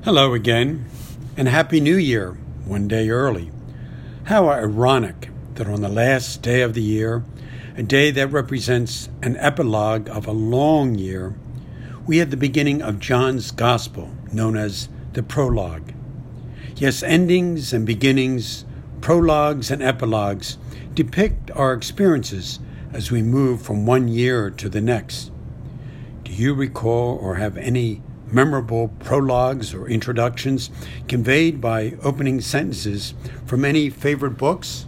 Hello again, and Happy New Year, one day early. How ironic that on the last day of the year, a day that represents an epilogue of a long year, we had the beginning of John's Gospel, known as the prologue. Yes, endings and beginnings, prologues and epilogues depict our experiences as we move from one year to the next. Do you recall or have any memorable prologues or introductions conveyed by opening sentences from any favorite books?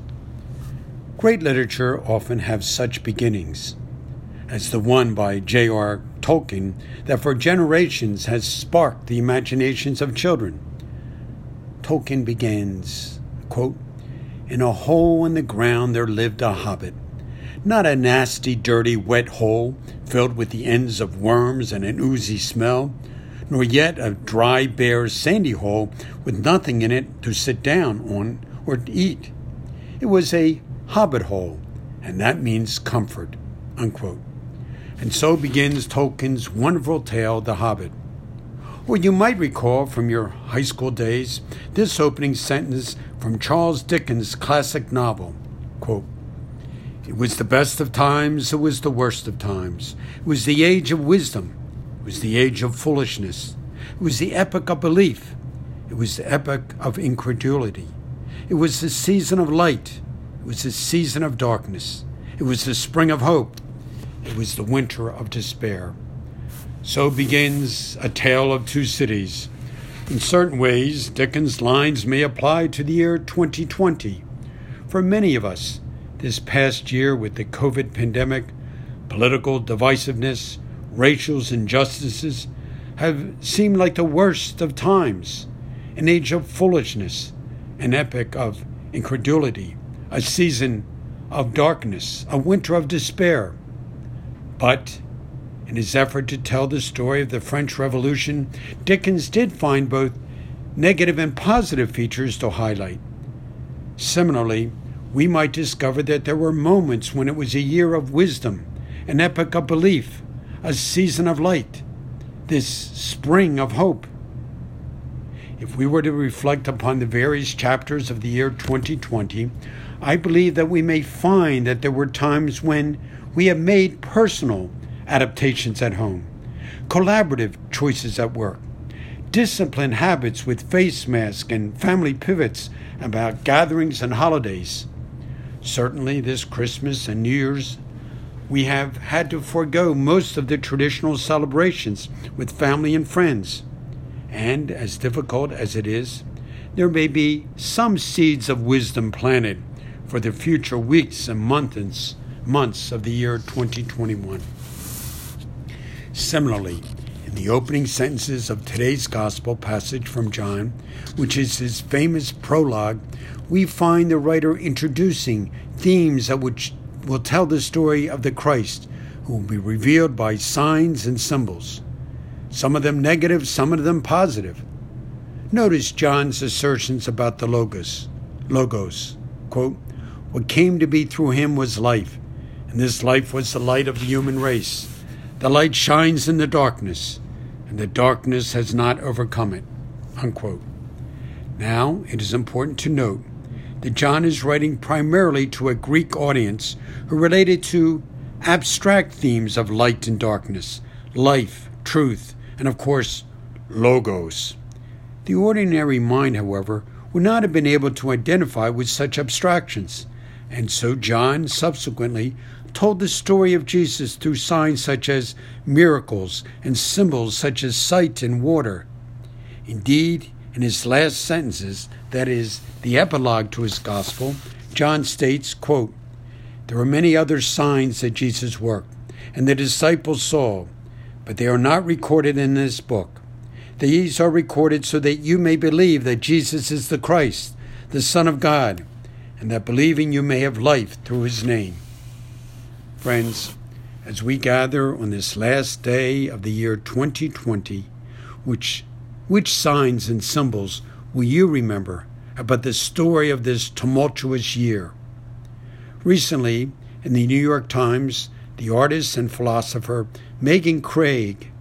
Great literature often have such beginnings, as the one by J.R. Tolkien that for generations has sparked the imaginations of children. Tolkien begins, quote, "In a hole in the ground there lived a hobbit, not a nasty, dirty, wet hole filled with the ends of worms and an oozy smell, nor yet a dry, bare, sandy hole with nothing in it to sit down on or to eat. It was a hobbit hole, and that means comfort," unquote. And so begins Tolkien's wonderful tale, The Hobbit. Or you might recall from your high school days this opening sentence from Charles Dickens' classic novel, quote, "It was the best of times, it was the worst of times. It was the age of wisdom. It was the age of foolishness. It was the epoch of belief. It was the epoch of incredulity. It was the season of light. It was the season of darkness. It was the spring of hope. It was the winter of despair." So begins A Tale of Two Cities. In certain ways, Dickens' lines may apply to the year 2020. For many of us, this past year with the COVID pandemic, political divisiveness, racial injustices have seemed like the worst of times, an age of foolishness, an epoch of incredulity, a season of darkness, a winter of despair. But in his effort to tell the story of the French Revolution, Dickens did find both negative and positive features to highlight. Similarly, we might discover that there were moments when it was a year of wisdom, an epoch of belief, a season of light, this spring of hope. If we were to reflect upon the various chapters of the year 2020, I believe that we may find that there were times when we have made personal adaptations at home, collaborative choices at work, disciplined habits with face masks and family pivots about gatherings and holidays. Certainly this Christmas and New Year's, we have had to forego most of the traditional celebrations with family and friends. And as difficult as it is, there may be some seeds of wisdom planted for the future weeks and months of the year 2021. Similarly, in the opening sentences of today's gospel passage from John, which is his famous prologue, we find the writer introducing themes that will tell the story of the Christ, who will be revealed by signs and symbols, some of them negative, some of them positive. Notice John's assertions about the Logos, quote, "What came to be through him was life, and this life was the light of the human race. The light shines in the darkness, and the darkness has not overcome it," unquote. Now, it is important to note that John is writing primarily to a Greek audience who related to abstract themes of light and darkness, life, truth, and of course, logos. The ordinary mind, however, would not have been able to identify with such abstractions, and so John subsequently told the story of Jesus through signs such as miracles and symbols such as sight and water. Indeed, in his last sentences, that is, the epilogue to his gospel, John states, quote, "There are many other signs that Jesus worked, and the disciples saw, but they are not recorded in this book. These are recorded so that you may believe that Jesus is the Christ, the Son of God, and that believing you may have life through his name." Friends, as we gather on this last day of the year 2020, which signs and symbols will you remember about the story of this tumultuous year? Recently, in the New York Times, the artist and philosopher Megan Craig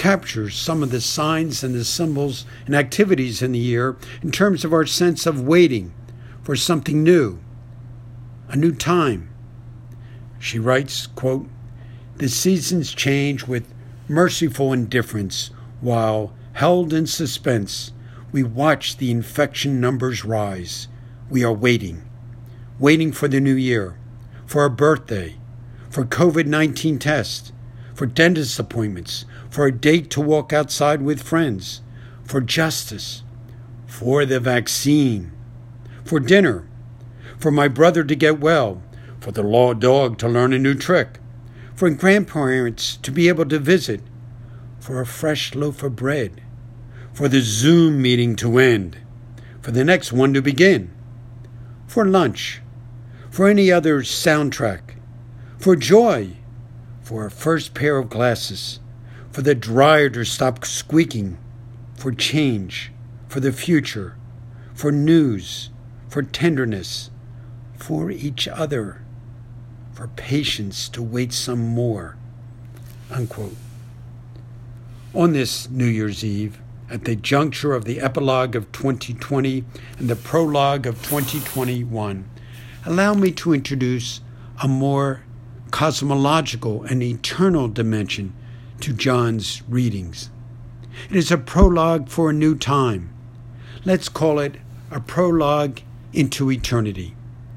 captures some of the signs and the symbols and activities in the year in terms of our sense of waiting for something new, a new time. She writes, quote, "The seasons change with merciful indifference while, held in suspense, we watch the infection numbers rise. We are waiting for the new year, for a birthday, for COVID-19 tests, for dentist appointments, for a date to walk outside with friends, for justice, for the vaccine, for dinner, for my brother to get well, for the law dog to learn a new trick, for grandparents to be able to visit, for a fresh loaf of bread, for the Zoom meeting to end, for the next one to begin, for lunch, for any other soundtrack, for joy, for a first pair of glasses, for the dryer to stop squeaking, for change, for the future, for news, for tenderness, for each other, for patience to wait some more," unquote. On this New Year's Eve, at the juncture of the epilogue of 2020 and the prologue of 2021, allow me to introduce a more cosmological and eternal dimension to John's readings. It is a prologue for a new time. Let's call it a prologue into eternity.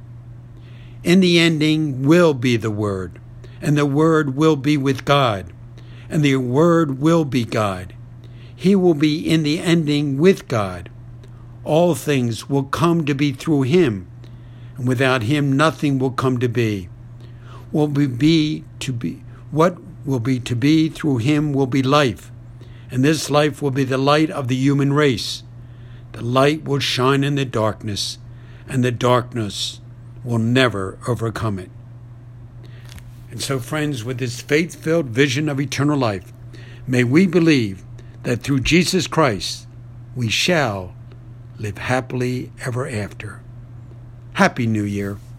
In the ending will be the Word, and the Word will be with God, and the Word will be God. He will be in the ending with God. All things will come to be through Him, and without Him nothing will come to be. What will be to be through Him will be life, and this life will be the light of the human race. The light will shine in the darkness, and the darkness will never overcome it. And so, friends, with this faith-filled vision of eternal life, may we believe that through Jesus Christ we shall live happily ever after. Happy New Year.